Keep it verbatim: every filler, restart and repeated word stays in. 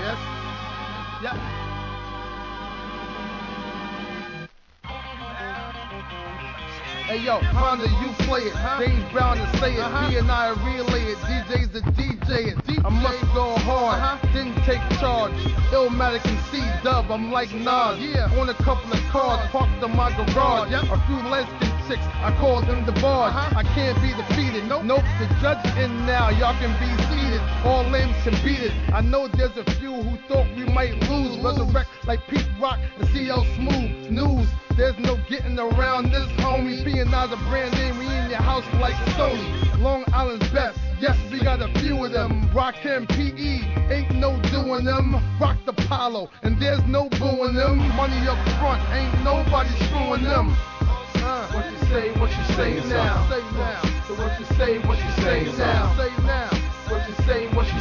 Yes. Yep. Hey yo, Honda, you play it. Huh? James Brown to say it. Uh-huh. Me and I relay it. D J's the D J it. D J. I must go hard. Uh-huh. Didn't take charge. Illmatic and C-Dub. I'm like Nas. Yeah. On a couple of cars parked in my garage. Yep. A few lesbian chicks. I call them the bars. Uh-huh. I can't be defeated. Nope. Nope. The judge in now. Y'all can be seated. All limbs can beat it. I know there's a few who thought we might lose. Resurrect like Pete Rock and C L Smooth. News. There's no getting around this, homie. P and I's a brand name, we in your house like Sony. Long Island's best, yes, we got a few of them. Rockin' P E, ain't no doing them. Rock the Apollo, and there's no booing them. Money up front, ain't nobody screwing them. Uh, what you say, what you say now? Say now. So what you say, what you say now? Say now. What you say, what you